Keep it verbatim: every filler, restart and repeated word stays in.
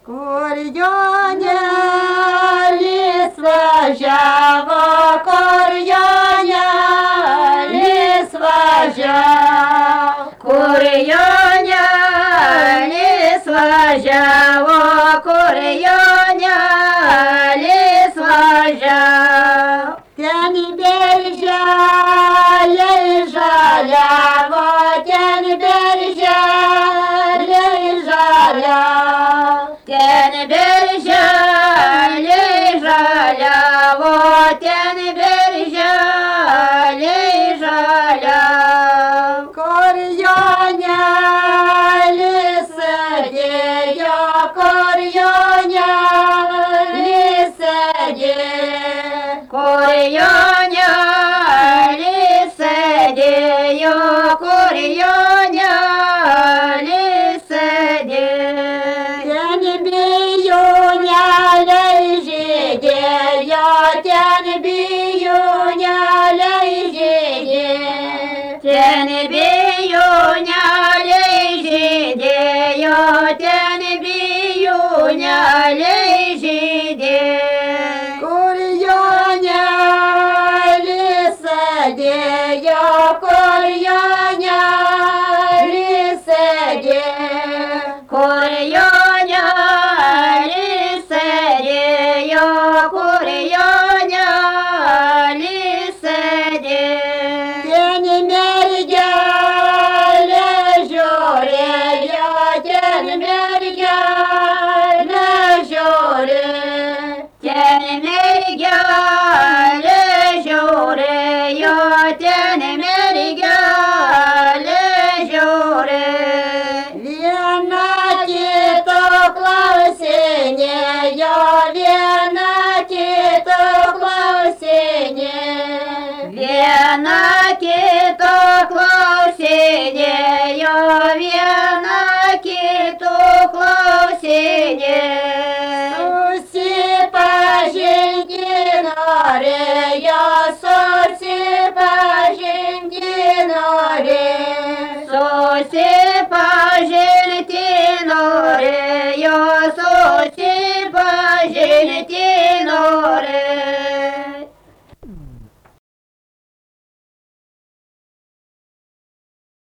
Kur Jonelis važiavo, kur Jonelis važiavo, kur Jonelis važiavo, kur Jonelis važiavo. Ten berželiai žaliavo, ten berželiai žaliavo, ten berželiai žaliavo, ten berželiai žaliavo. Kur Jonelis sėdėjo, kur Jonelis sėdėjo, kur Jonelis sėdėjo, kur Jonelis sėdėjo. Ten bijūneliai žydėjo, ten bijūneliai žydėjo, ten bijūneliai žydėjo, ten bijūneliai žydėjo. Kur Jonelis sėdėjo, kur Jonelis sėdėjo, kur Jonelis sėdėjo, kur Jonelis sėdėjo. Ten mergelė žiūrėjo, ten mergelė žiūrėjo, ten mergelė žiūrėjo, ten mergelė žiūrėjo. Viena kito klausinėjo, viena kito klausinėjo, viena kito klausinėjo,